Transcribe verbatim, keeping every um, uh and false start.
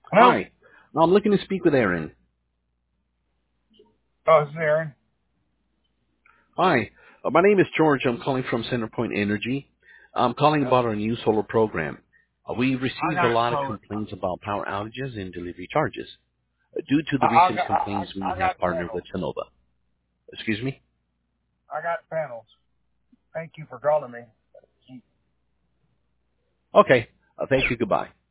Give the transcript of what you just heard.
Hello. Hi. No, I'm looking to speak with Aaron. Oh, this is Aaron. Hi. Uh, my name is George. I'm calling from Centerpoint Energy. I'm calling Yep. about our new solar program. Uh, we I received a got lot of solar. complaints about power outages and delivery charges. Uh, due to I, the I recent got. I, complaints, I we I have got partnered panels. with Sonova. Excuse me? I got panels. Thank you for calling me. Okay. Uh, thank you. Goodbye.